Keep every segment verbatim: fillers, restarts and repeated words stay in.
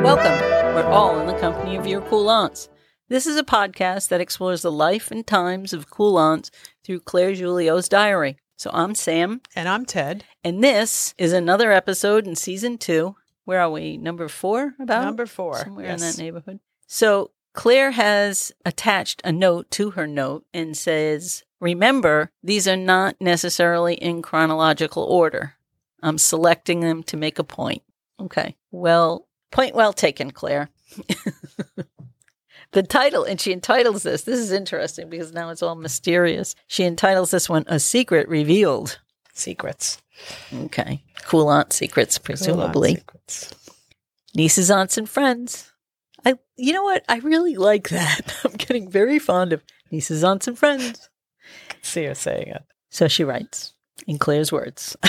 Welcome. We're all in the company of your cool aunts. This is a podcast that explores the life and times of cool aunts through Claire Julio's diary. So I'm Sam. And I'm Ted. And this is another episode in season two. Where are we? Number four? About? Number four. Somewhere yes. in that neighborhood. So Claire has attached a note to her note and says, remember, these are not necessarily in chronological order. I'm selecting them to make a point. Okay. Well, point well taken, Claire. The title, and she entitles this, this is interesting because now it's all mysterious. She entitles this one, A Secret Revealed. Secrets. Okay. Cool aunt secrets, presumably. Cool aunt secrets. Nieces, aunts, and friends. I, you know what? I really like that. I'm getting very fond of nieces, aunts, and friends. I can see her saying it. So she writes, in Claire's words.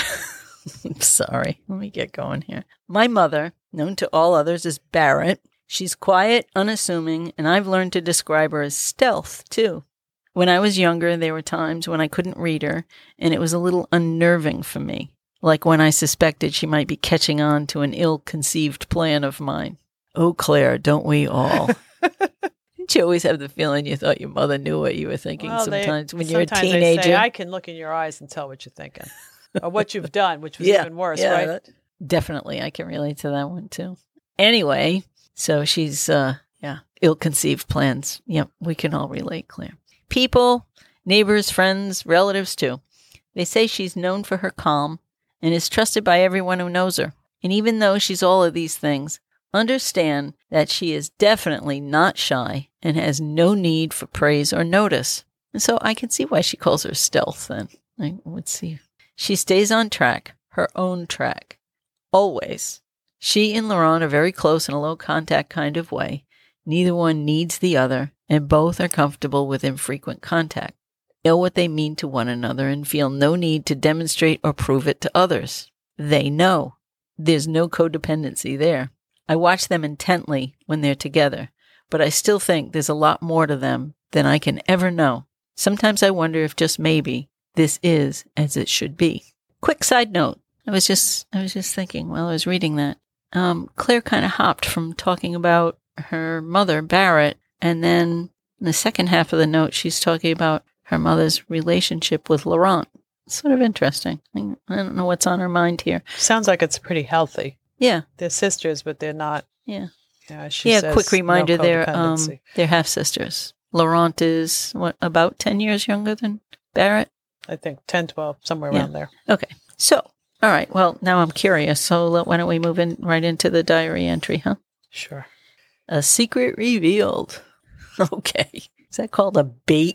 I'm sorry. Let me get going here. My mother, known to all others as Barrett, she's quiet, unassuming, and I've learned to describe her as stealth, too. When I was younger, there were times when I couldn't read her, and it was a little unnerving for me, like when I suspected she might be catching on to an ill-conceived plan of mine. Oh, Claire, don't we all? Didn't you always have the feeling you thought your mother knew what you were thinking well, sometimes they, when you're a sometimes teenager? They say, I can look in your eyes and tell what you're thinking. Or what you've done, which was yeah, even worse, yeah, right? That, definitely. I can relate to that one, too. Anyway, so she's, uh, yeah, ill-conceived plans. Yep, we can all relate, Claire. People, neighbors, friends, relatives, too. They say she's known for her calm and is trusted by everyone who knows her. And even though she's all of these things, understand that she is definitely not shy and has no need for praise or notice. And so I can see why she calls her stealth then. Like, let's see. She stays on track, her own track. Always. She and Laurent are very close in a low-contact kind of way. Neither one needs the other, and both are comfortable with infrequent contact. Know what they mean to one another and feel no need to demonstrate or prove it to others. They know. There's no codependency there. I watch them intently when they're together, but I still think there's a lot more to them than I can ever know. Sometimes I wonder if just maybe this is as it should be. Quick side note. I was just I was just thinking while I was reading that. Um, Claire kind of hopped from talking about her mother, Barrett, and then in the second half of the note, she's talking about her mother's relationship with Laurent. It's sort of interesting. I don't know what's on her mind here. Sounds like it's pretty healthy. Yeah. They're sisters, but they're not. Yeah. Yeah, she yeah says quick reminder, no they're, um, codependency. they're half-sisters. Laurent is, what, about ten years younger than Barrett? I think ten, twelve, somewhere Yeah. around there. Okay. So, all right. Well, now I'm curious. So let- why don't we move in right into the diary entry, huh? Sure. A secret revealed. Okay. Is that called a bait?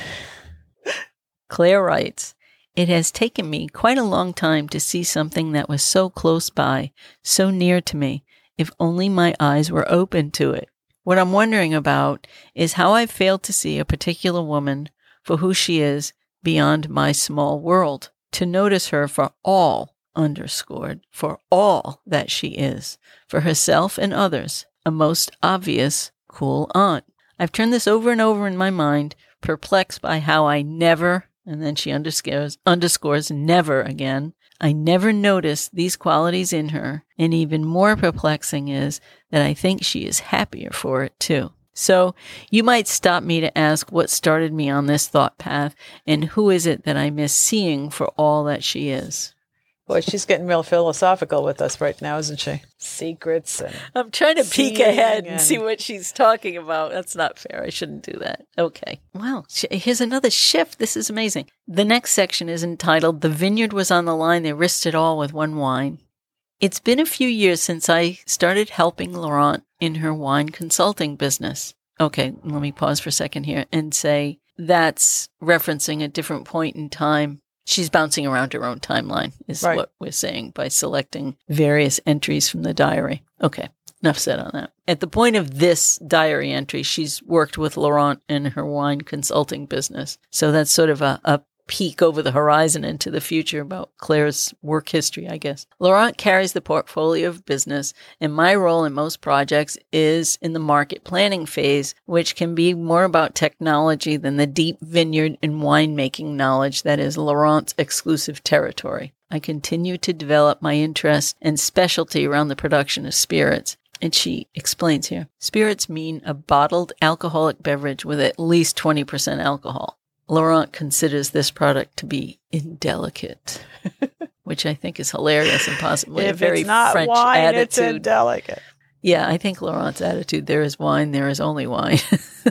Claire writes, it has taken me quite a long time to see something that was so close by, so near to me, if only my eyes were open to it. What I'm wondering about is how I failed to see a particular woman for who she is beyond my small world, to notice her for all, underscored, for all that she is, for herself and others, a most obvious cool aunt. I've turned this over and over in my mind, perplexed by how I never, and then she underscores, underscores never again, I never noticed these qualities in her, and even more perplexing is that I think she is happier for it too. So you might stop me to ask what started me on this thought path, and who is it that I miss seeing for all that she is? Boy, she's getting real philosophical with us right now, isn't she? Secrets. And I'm trying to peek seeing ahead and, and see what she's talking about. That's not fair. I shouldn't do that. Okay. Well, sh- here's another shift. This is amazing. The next section is entitled, The Vineyard Was on the Line. They risked it all with one wine. It's been a few years since I started helping Laurent in her wine consulting business. Okay, let me pause for a second here and say that's referencing a different point in time. She's bouncing around her own timeline, is Right. what we're saying by selecting various entries from the diary. Okay, enough said on that. At the point of this diary entry, she's worked with Laurent in her wine consulting business. So that's sort of a, a peek over the horizon into the future about Claire's work history, I guess. Laurent carries the portfolio of business, and my role in most projects is in the market planning phase, which can be more about technology than the deep vineyard and winemaking knowledge that is Laurent's exclusive territory. I continue to develop my interest and specialty around the production of spirits. And she explains here, spirits mean a bottled alcoholic beverage with at least twenty percent alcohol. Laurent considers this product to be indelicate, which I think is hilarious and possibly if a very it's not French wine, attitude. It's indelicate. Yeah, I think Laurent's attitude, there is wine, there is only wine.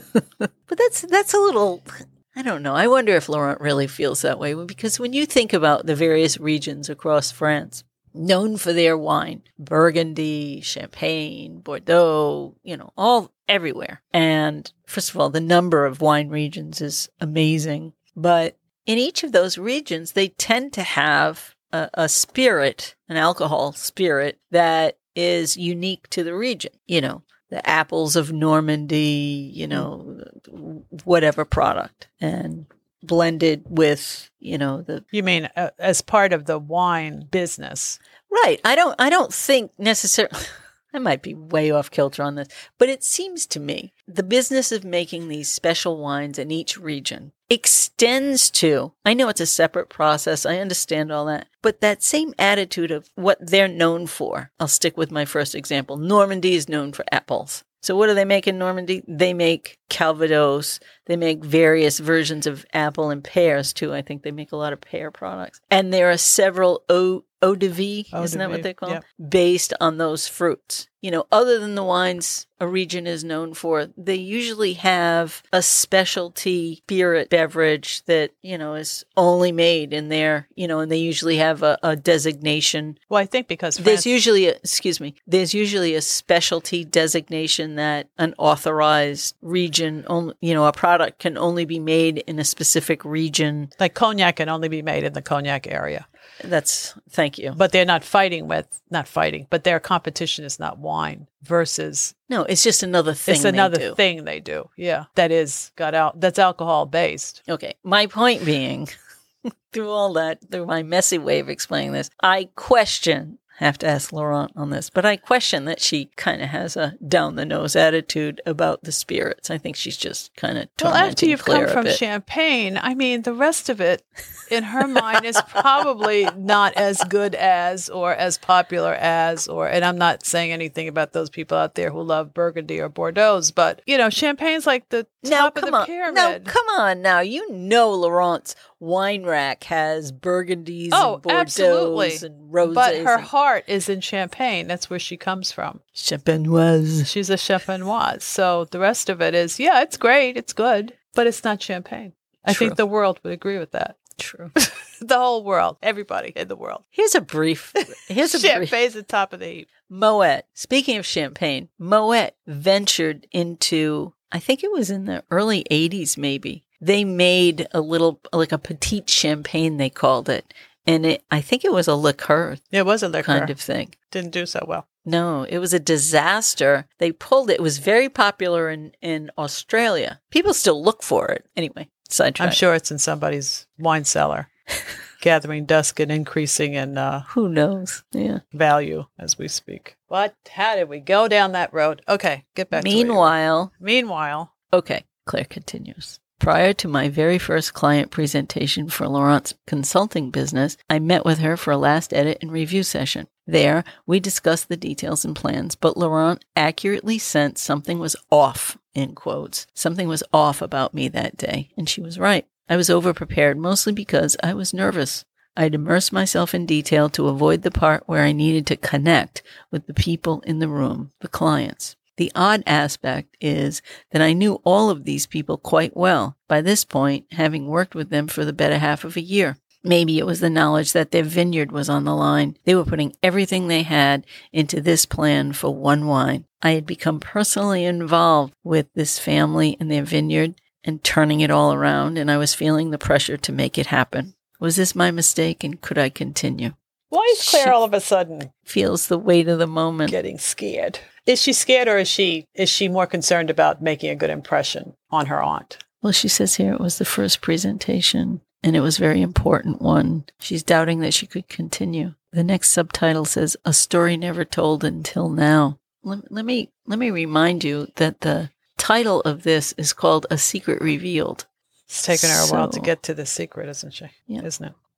But that's that's a little, I don't know. I wonder if Laurent really feels that way. Because when you think about the various regions across France, known for their wine, Burgundy, Champagne, Bordeaux, you know, all everywhere. And first of all, the number of wine regions is amazing. But in each of those regions, they tend to have a, a spirit, an alcohol spirit that is unique to the region. You know, the apples of Normandy, you know, whatever product. And blended with, you know, the... You mean uh, as part of the wine business? Right. I don't, I don't think necessarily... I might be way off kilter on this, but it seems to me the business of making these special wines in each region extends to, I know it's a separate process, I understand all that, but that same attitude of what they're known for. I'll stick with my first example. Normandy is known for apples. So what do they make in Normandy? They make Calvados. They make various versions of apple and pears, too. I think they make a lot of pear products. And there are several eau, eau de vie, Eau isn't de that what vie, they call yep. them? Based on those fruits. You know, other than the wines a region is known for, they usually have a specialty spirit beverage that, you know, is only made in there, you know, and they usually have a, a designation. Well, I think because France... There's usually, a, excuse me, there's usually a specialty designation that an authorized region, only, you know, a product can only be made in a specific region. Like cognac can only be made in the cognac area. That's, thank you. But they're not fighting with, not fighting, but their competition is not wine versus... No, it's just another thing It's another they do. thing they do, yeah. That is, got out, that's alcohol based. Okay, my point being, through all that, through my messy way of explaining this, I question, have to ask Laurent on this, but I question that she kind of has a down-the-nose attitude about the spirits. I think she's just kind of Well, after you've Claire come from a bit. Champagne, I mean, the rest of it, in her mind, is probably not as good as or as popular as, or, and I'm not saying anything about those people out there who love Burgundy or Bordeaux, but, you know, Champagne's like the Now, top of come the on. pyramid. Now, come on now. You know Laurent's wine rack has Burgundies Oh, and Bordeaux absolutely. and Rosés. But her and heart is in Champagne. That's where she comes from. Champenoise. She's a Champenoise. So the rest of it is, yeah, it's great. It's good. But it's not Champagne. I True. think the world would agree with that. True. The whole world. Everybody in the world. Here's a brief. Here's a brief. Champagne's at the top of the heap. Moet. Speaking of champagne, Moet ventured into, I think it was in the early eighties maybe. They made a little, like a petite champagne, they called it. And it, I think it was a liqueur It was a liquor. kind of thing. Didn't do so well. No, it was a disaster. They pulled it. It was very popular in, in Australia. People still look for it. Anyway, sidetrack. I'm sure it's in somebody's wine cellar, gathering dust and increasing in uh, Who knows? Yeah. value as we speak. What? How did we go down that road? Okay, get back to Meanwhile, it. Meanwhile, okay, Claire continues. Prior to my very first client presentation for Laurent's consulting business, I met with her for a last edit and review session. There, we discussed the details and plans, but Laurent accurately sensed something was off, in quotes. Something was off about me that day, and she was right. I was overprepared, mostly because I was nervous. I'd immersed myself in detail to avoid the part where I needed to connect with the people in the room, the clients. The odd aspect is that I knew all of these people quite well, by this point, having worked with them for the better half of a year. Maybe it was the knowledge that their vineyard was on the line. They were putting everything they had into this plan for one wine. I had become personally involved with this family and their vineyard and turning it all around, and I was feeling the pressure to make it happen. Was this my mistake, and could I continue? why is Claire She all of a sudden feels the weight of the moment. getting scared? Is she scared, or is she is she more concerned about making a good impression on her aunt? Well, she says here it was the first presentation, and it was a very important one. She's doubting that she could continue. The next subtitle says, A Story Never Told Until Now. Let, let me let me remind you that the title of this is called A Secret Revealed. It's taken her a while to So- get to the secret, isn't she? Yeah. Isn't it?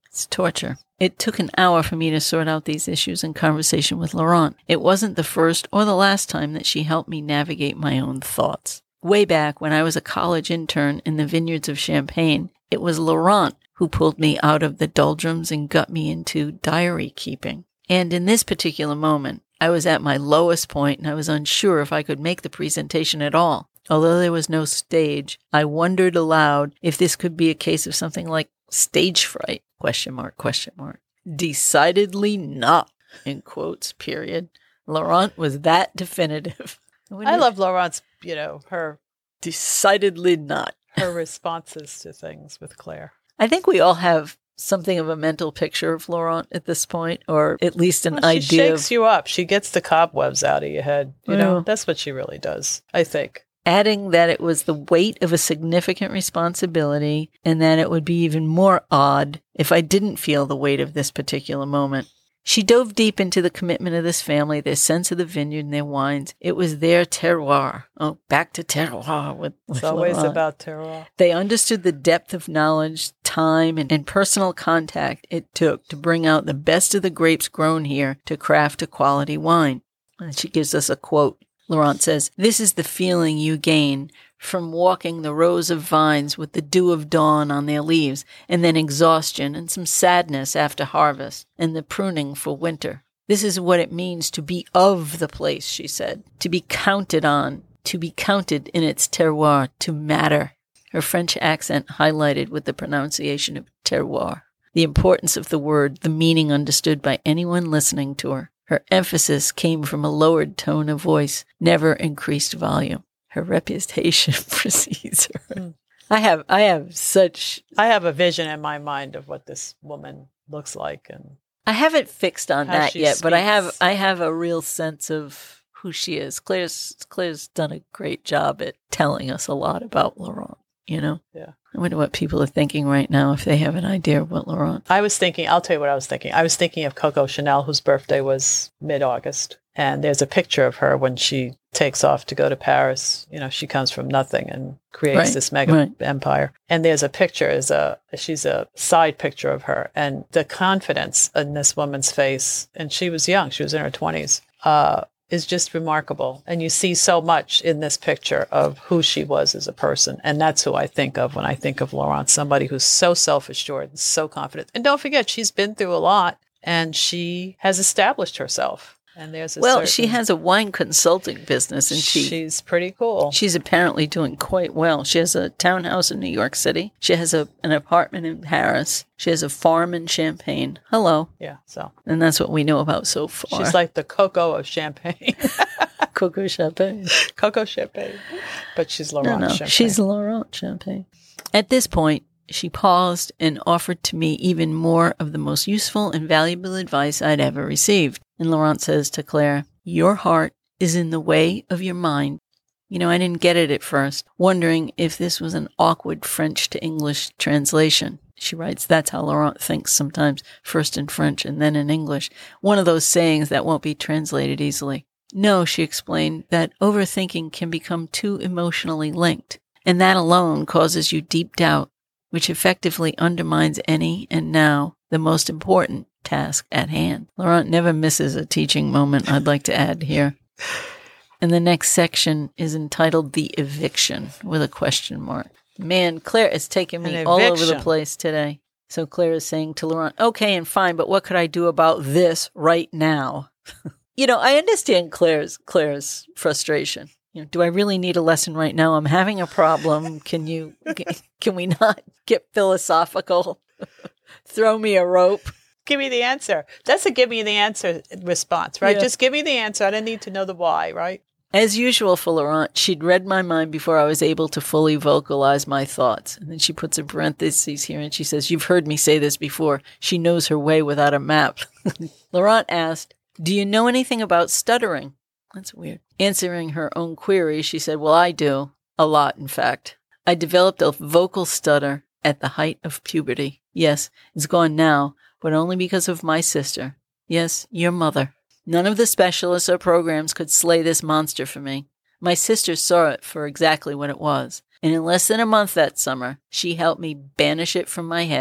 It's torture. It took an hour for me to sort out these issues in conversation with Laurent. It wasn't the first or the last time that she helped me navigate my own thoughts. Way back when I was a college intern in the vineyards of Champagne, it was Laurent who pulled me out of the doldrums and got me into diary keeping. And in this particular moment, I was at my lowest point and I was unsure if I could make the presentation at all. Although there was no stage, I wondered aloud if this could be a case of something like stage fright, question mark, question mark. Decidedly not, in quotes, period. Laurent was that definitive. I love Laurent's, you know, her... Decidedly not. Her responses to things with Claire. I think we all have something of a mental picture of Laurent at this point, or at least an well, she idea. She shakes of, you up. She gets the cobwebs out of your head. You yeah. know, that's what she really does, I think. Adding that it was the weight of a significant responsibility and that it would be even more odd if I didn't feel the weight of this particular moment. She dove deep into the commitment of this family, their sense of the vineyard and their wines. It was their terroir. Oh, back to terroir. With, with it's always Laurent. about terroir. They understood the depth of knowledge, time, and, and personal contact it took to bring out the best of the grapes grown here to craft a quality wine. And she gives us a quote. Laurent says, "This is the feeling you gain from walking the rows of vines with the dew of dawn on their leaves, and then exhaustion and some sadness after harvest, and the pruning for winter. This is what it means to be of the place," she said, "to be counted on, to be counted in its terroir, to matter." Her French accent highlighted with the pronunciation of terroir. The importance of the word, the meaning understood by anyone listening to her. Her emphasis came from a lowered tone of voice, never increased volume. Her reputation precedes her. Mm. I have, I have such. I have a vision in my mind of what this woman looks like, and I haven't fixed on that yet. Speaks. But I have, I have a real sense of who she is. Claire's, Claire's done a great job at telling us a lot about Laurent. You know. Yeah. I wonder what people are thinking right now if they have an idea of what Laurent. I was thinking. I'll tell you what I was thinking. I was thinking of Coco Chanel, whose birthday was mid-August. And there's a picture of her when she takes off to go to Paris. You know, she comes from nothing and creates right, this mega right. empire. And there's a picture, is a she's a side picture of her. And the confidence in this woman's face, and she was young, she was in her twenties, uh, is just remarkable. And you see so much in this picture of who she was as a person. And that's who I think of when I think of Laurent, somebody who's so self-assured and so confident. And don't forget, she's been through a lot, and she has established herself. And there's a well, certain, she has a wine consulting business, and she, she's pretty cool. She's apparently doing quite well. She has a townhouse in New York City. She has a an apartment in Paris. She has a farm in Champagne. Hello. Yeah, so. And that's what we know about so far. She's like the Coco of Champagne. Coco Champagne. Coco Champagne. But she's Laurent no, no, Champagne. She's Laurent Champagne. At this point, she paused and offered to me even more of the most useful and valuable advice I'd ever received. And Laurent says to Claire, "Your heart is in the way of your mind." You know, I didn't get it at first, wondering if this was an awkward French to English translation. She writes, that's how Laurent thinks sometimes, first in French and then in English. One of those sayings that won't be translated easily. No, she explained, that overthinking can become too emotionally linked, and that alone causes you deep doubt, which effectively undermines any, and now, the most important task at hand. Laurent never misses a teaching moment, I'd like to add here. And the next section is entitled The Eviction, with a question mark. Man, Claire is taking me all over the place today. So Claire is saying to Laurent, okay and fine, but what could I do about this right now? You know, I understand Claire's Claire's frustration. You know, do I really need a lesson right now? I'm having a problem. Can you, can we not get philosophical? Throw me a rope. Give me the answer. That's a give me the answer response, right? Yeah. Just give me the answer. I don't need to know the why, right? As usual for Laurent, she'd read my mind before I was able to fully vocalize my thoughts. And then she puts a parentheses here and she says, you've heard me say this before. She knows her way without a map. Laurent asked, do you know anything about stuttering? That's weird. Answering her own query, she said, well, I do. A lot, in fact. I developed a vocal stutter at the height of puberty. Yes, it's gone now, but only because of my sister. Yes, your mother. None of the specialists or programs could slay this monster for me. My sister saw it for exactly what it was, and in less than a month that summer, she helped me banish it from my head.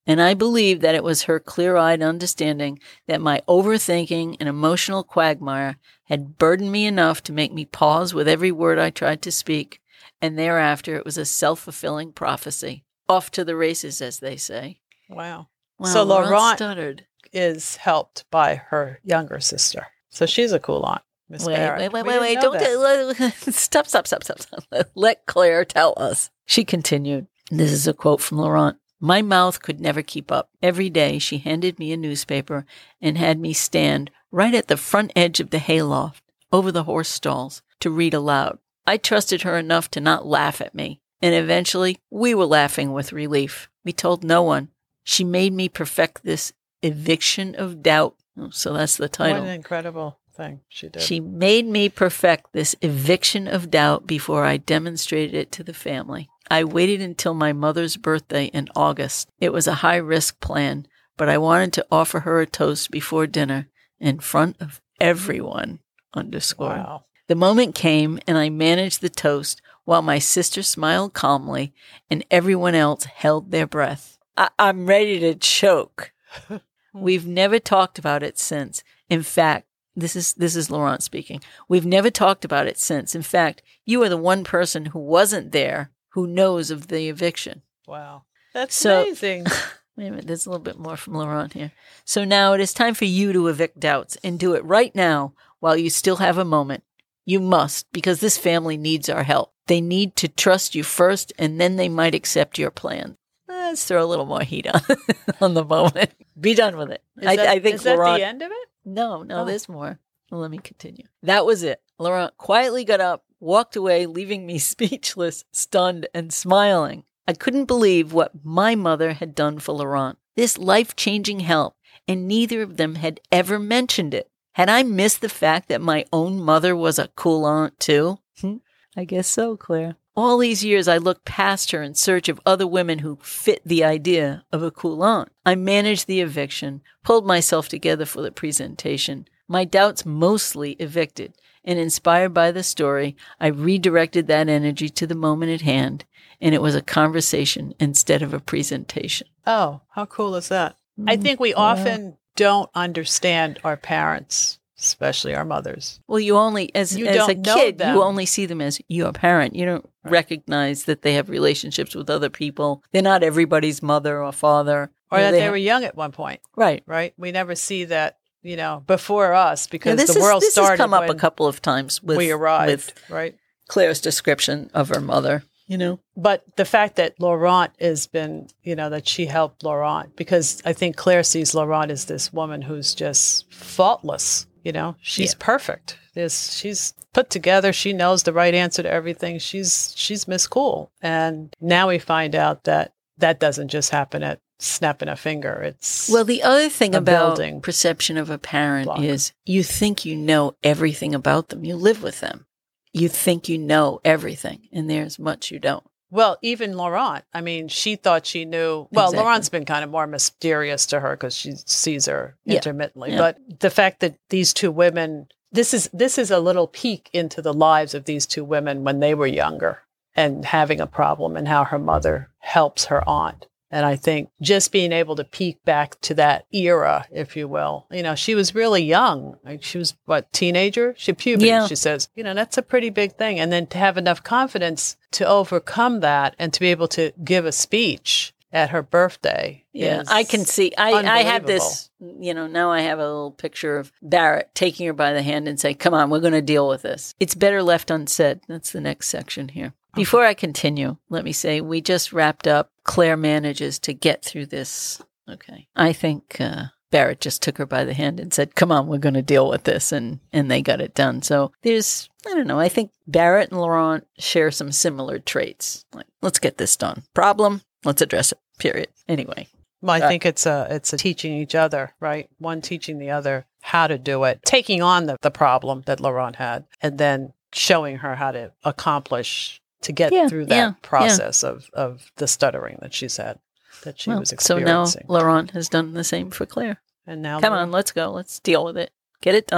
And I believe that it was her clear-eyed understanding that my overthinking and emotional quagmire had burdened me enough to make me pause with every word I tried to speak, and thereafter it was a self-fulfilling prophecy. Off to the races, as they say. Wow. Wow, So Laurent Laurent stuttered. is helped by her younger sister. So she's a cool aunt, Miss Wait, Barrett. wait, wait, We wait, didn't wait. know Don't that. do, stop, stop, stop, stop, stop. Let Claire tell us. She continued. This is a quote from Laurent. My mouth could never keep up. Every day she handed me a newspaper and had me stand right at the front edge of the hayloft, over the horse stalls, to read aloud. I trusted her enough to not laugh at me, and eventually we were laughing with relief. We told no one. She made me perfect this eviction of doubt. Oh, so that's the title. What an incredible thing she did. She made me perfect this eviction of doubt before I demonstrated it to the family. I waited until my mother's birthday in August. It was a high-risk plan, but I wanted to offer her a toast before dinner in front of everyone, underscore. Wow. The moment came, and I managed the toast while my sister smiled calmly and everyone else held their breath. I- I'm ready to choke. We've never talked about it since. In fact, this is this is Laurent speaking. We've never talked about it since. In fact, you are the one person who wasn't there who knows of the eviction. Wow. That's So- amazing. Wait a minute, there's a little bit more from Laurent here. So now it is time for you to evict doubts, and do it right now while you still have a moment. You must, because this family needs our help. They need to trust you first, and then they might accept your plan. Let's throw a little more heat on, on the moment. Be done with it. Is I, that, I think is that Laurent. the end of it? No, no, Oh. there's more. Well, let me continue. That was it. Laurent quietly got up, walked away, leaving me speechless, stunned, and smiling. I couldn't believe what my mother had done for Laurent. This life-changing help, and neither of them had ever mentioned it. Had I missed the fact that my own mother was a cool aunt, too? Hmm, I guess so, Claire. All these years, I looked past her in search of other women who fit the idea of a cool aunt. I managed the eviction, pulled myself together for the presentation, my doubts mostly evicted, and inspired by the story, I redirected that energy to the moment at hand, and it was a conversation instead of a presentation. Oh, how cool is that? I think we often don't understand our parents, especially our mothers. Well, you only, as, You as a don't know kid, them. you only see them as your parent. You don't Right. recognize that they have relationships with other people. They're not everybody's mother or father. Or You know, that they have- were young at one point, Right. right? We never see that, you know, before us Yeah, because this the is- world this started has come up when a couple of times with, we arrived, with right? Claire's description of her mother, you know? But the fact that Laurent has been, you know, that she helped Laurent, because I think Claire sees Laurent as this woman who's just faultless, you know, she's Yeah. perfect. This, she's put together. She knows the right answer to everything. She's, she's Miss Cool. And now we find out that that doesn't just happen at snapping a finger. It's, Well, the other thing a about building perception of a parent block. is you think you know everything about them. You live with them. You think you know everything, and there's much you don't. well, even Laurent, I mean, she thought she knew. Well, Exactly. Laurent's been kind of more mysterious to her because she sees her Yeah. intermittently. Yeah. But the fact that these two women, this is this is a little peek into the lives of these two women when they were younger and having a problem, and how her mother helps her aunt. And I think just being able to peek back to that era, if you will, you know, she was really young. Like she was, what, teenager? She puberty, Yeah. she says. You know, that's a pretty big thing. And then to have enough confidence to overcome that and to be able to give a speech at her birthday. Yeah, is I can see. I, I have this, you know, now I have a little picture of Barrett taking her by the hand and saying, come on, we're going to deal with this. It's better left unsaid. That's the next section here. Before I continue, let me say we just wrapped up. Claire manages to get through this. Okay. I think uh, Barrett just took her by the hand and said, come on, we're going to deal with this. And, and they got it done. So there's, I don't know, I think Barrett and Laurent share some similar traits. Like, let's get this done. Problem, let's address it, period. Anyway. Well, I Uh, think it's a it's a teaching each other, right? One teaching the other how to do it, taking on the, the problem that Laurent had, and then showing her how to accomplish to get Yeah, through that yeah, process of, of the stuttering that she's had, that she Well, was so now experiencing. Laurent has done the same for Claire. and now, Come Laurent- on, let's go. Let's deal with it. Get it done.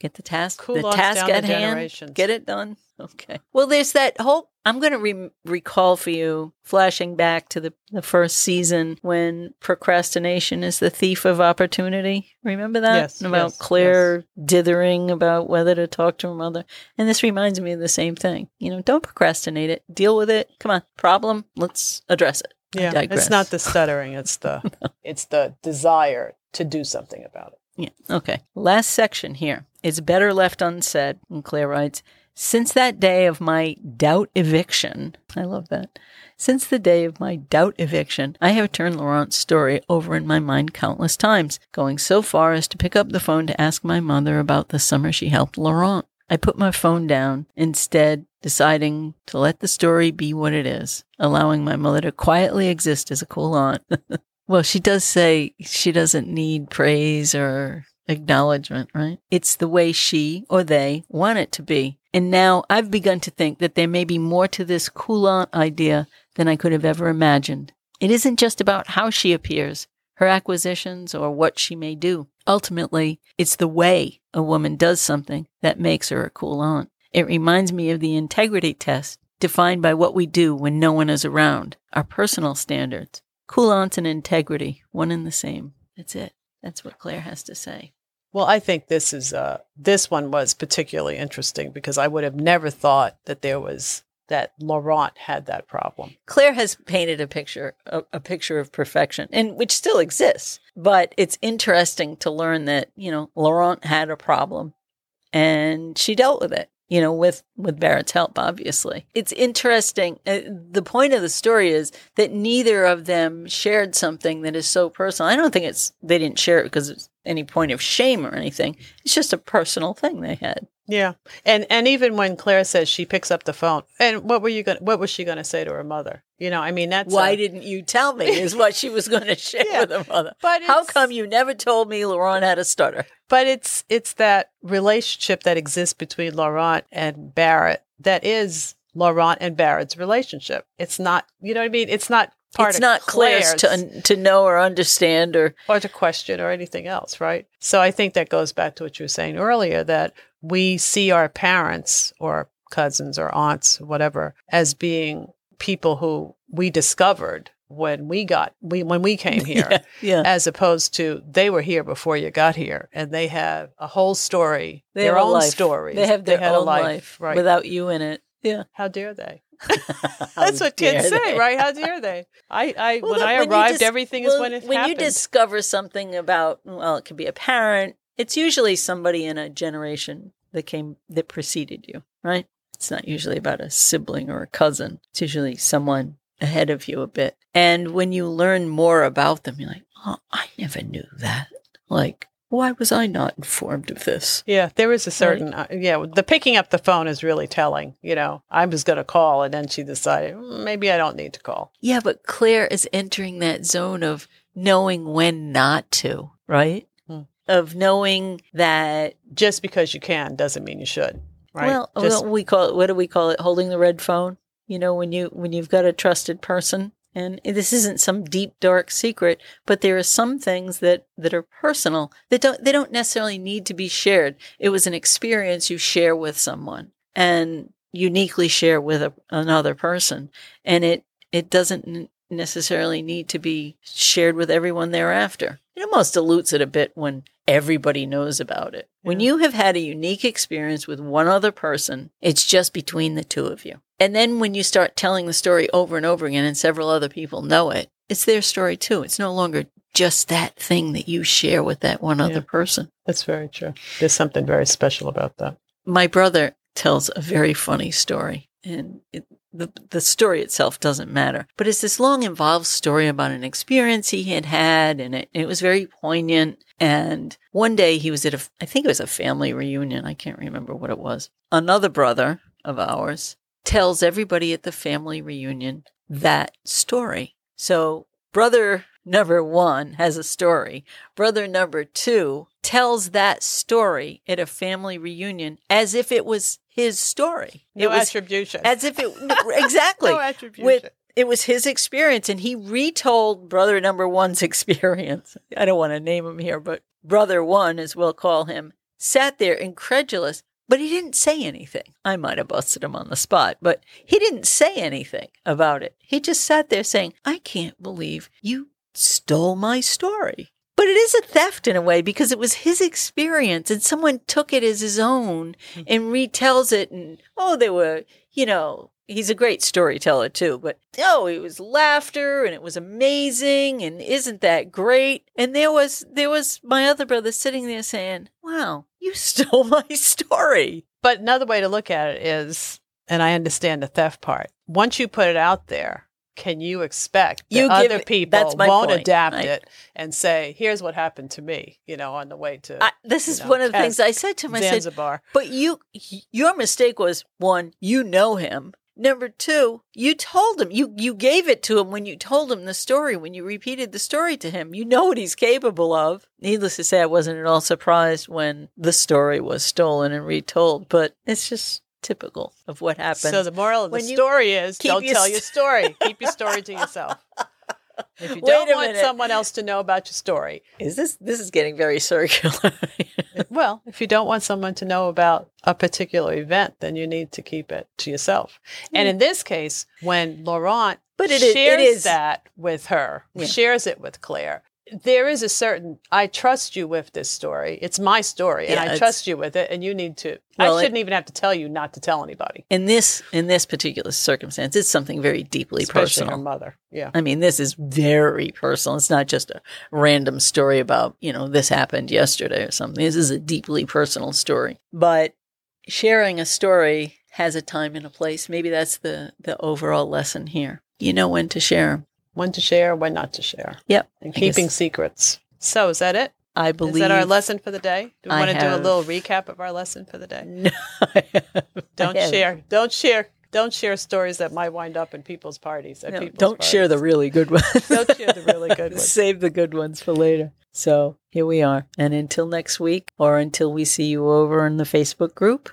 Get the task, Cool the off task down at the hand. generations. Get it done. Okay. Well, there's that whole. I'm going to re- recall for you, flashing back to the, the first season when procrastination is the thief of opportunity. Remember that? Yes. About yes, Claire yes. dithering about whether to talk to her mother. And this reminds me of the same thing. You know, don't procrastinate it. Deal with it. Come on. Problem. Let's address it. I Yeah. digress. It's not the stuttering. It's the it's the desire to do something about it. Yeah. Okay. Last section here. It's better left unsaid. And Claire writes, since that day of my doubt eviction, I love that. Since the day of my doubt eviction, I have turned Laurent's story over in my mind countless times, going so far as to pick up the phone to ask my mother about the summer she helped Laurent. I put my phone down, instead deciding to let the story be what it is, allowing my mother to quietly exist as a cool aunt. Well, she does say she doesn't need praise or acknowledgement, right? It's the way she or they want it to be. And now I've begun to think that there may be more to this cool aunt idea than I could have ever imagined. It isn't just about how she appears, her acquisitions, or what she may do. Ultimately, it's the way a woman does something that makes her a cool aunt. It reminds me of the integrity test, defined by what we do when no one is around, our personal standards. Cool aunts and integrity, one and the same. That's it. That's what Claire has to say. Well, I think this is uh, this one was particularly interesting because I would have never thought that there was that Laurent had that problem. Claire has painted a picture, a, a picture of perfection, and which still exists. But it's interesting to learn that, you know, Laurent had a problem, and she dealt with it. You know, with, with Barrett's help, obviously. It's interesting. Uh, the point of the story is that neither of them shared something that is so personal. I don't think it's they didn't share it because it's any point of shame or anything. It's just a personal thing they had. Yeah, and and even when Claire says she picks up the phone, and what were you going? What was she going to say to her mother? You know, I mean, that's why a, didn't you tell me? Is what she was going to share Yeah, with her mother. but How it's- come you never told me Laurent had a stutter? But it's it's that relationship that exists between Laurent and Barrett that is Laurent and Barrett's relationship. It's not, you know what I mean? It's not part It's of not Claire's Claire's to to know or understand or or to question or anything else, right? So I think that goes back to what you were saying earlier, that we see our parents or cousins or aunts, whatever, as being people who we discovered when we got we when we came here. yeah, yeah. As opposed to they were here before you got here, and they have a whole story, They their have a own life. stories. They have their had own a life, life, right? without you in it. Yeah. How dare they? How That's what kids dare say, they? right? How dare they? I, I Well, when look, I when you arrived, dis- everything well, is when it when happened. you discover something about, well, it could be a parent. It's usually somebody in a generation that came that preceded you, right? It's not usually about a sibling or a cousin. It's usually someone ahead of you a bit. And when you learn more about them, you're like, oh, I never knew that. Like, why was I not informed of this? Yeah, there is a certain, uh, yeah, the picking up the phone is really telling. You know, I was going to call, and then she decided, "Mm, maybe I don't need to call. Yeah, but Claire is entering that zone of knowing when not to, right? Hmm. Of knowing that, Just because you can doesn't mean you should, right? well, Just, well, we call it, what do we call it? Holding the red phone. You know, when you when you've got a trusted person, and this isn't some deep dark secret, but there are some things that that are personal that don't they don't necessarily need to be shared. It was an experience you share with someone and uniquely share with a, another person, and it it doesn't n- necessarily need to be shared with everyone thereafter. It almost dilutes it a bit when everybody knows about it. When Yeah. you have had a unique experience with one other person, it's just between the two of you. And then when you start telling the story over and over again and several other people know it, it's their story too. It's no longer just that thing that you share with that one other Yeah. person. that's very true. There's something very special about that. My brother tells a very funny story, and it, the the story itself doesn't matter. But it's this long, involved story about an experience he had had, and it, it was very poignant. And one day he was at a, I think it was a family reunion. I can't remember what it was. Another brother of ours tells everybody at the family reunion that story. So brother number one has a story. Brother number two tells that story at a family reunion as if it was his story. No it was attribution. as if it exactly no attribution. with it was his experience, and he retold brother number one's experience. I don't want to name him here, but brother one, as we'll call him, sat there incredulous, but he didn't say anything. I might have busted him on the spot, but he didn't say anything about it. He just sat there saying, I can't believe you stole my story. But it is a theft in a way because it was his experience and someone took it as his own and retells it. And, oh, they were, you know, he's a great storyteller too, but oh, it was laughter and it was amazing. And isn't that great? And there was, there was my other brother sitting there saying, wow, you stole my story. But another way to look at it is, and I understand the theft part, once you put it out there, can you expect that You give other it- people that's my won't point. adapt I- it and say, here's what happened to me, you know, on the way to I, this you is know, one of the Cas- things I said to him. I said, Zanzibar. but you, your mistake was, one, you know him. Number two, you told him, you, you gave it to him when you told him the story, when you repeated the story to him. You know what he's capable of. Needless to say, I wasn't at all surprised when the story was stolen and retold, but it's just typical of what happens. So the moral of the when you story is keep don't your tell st- your story. Keep your story to yourself. If you Wait don't a want minute. someone else to know about your story, Is this, this is getting very circular. well, if you don't want someone to know about a particular event, then you need to keep it to yourself. And in this case, when Laurent But it is- it shares is- that with her, Yeah. shares it with Claire, there is a certain, I trust you with this story. It's my story, and Yeah, I it's- trust you with it, and you need to. Well, I it- shouldn't even have to tell you not to tell anybody, In this, in this particular circumstance, it's something very deeply especially personal. her mother. Yeah. I mean, this is very personal. It's not just a random story about, you know, this happened yesterday or something. This is a deeply personal story. But sharing a story has a time and a place. Maybe that's the, the overall lesson here. You know when to share 'em. When to share, when not to share, Yep. and I keeping guess secrets. So is that it? I believe. Is that our lesson for the day? Do we I want to do a have- little recap of our lesson for the day? No, I have- Don't I have- share. Don't share. Don't share stories that might wind up in people's parties. At no, people's don't share the parties. really good ones. Don't share the really good ones. Save the good ones for later. So here we are. And until next week, or until we see you over in the Facebook group,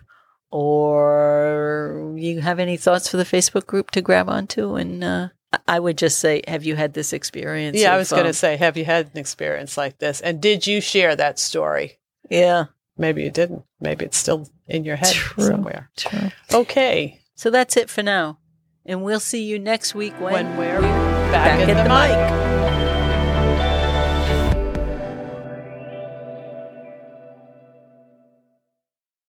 or you have any thoughts for the Facebook group to grab onto? And uh, I would just say, have you had this experience? Yeah, I of, was going to um, say, have you had an experience like this? And did you share that story? Yeah, Maybe you didn't. Maybe it's still in your head True. somewhere. true. Okay. So that's it for now. And we'll see you next week when, When we're back, at, the, mic.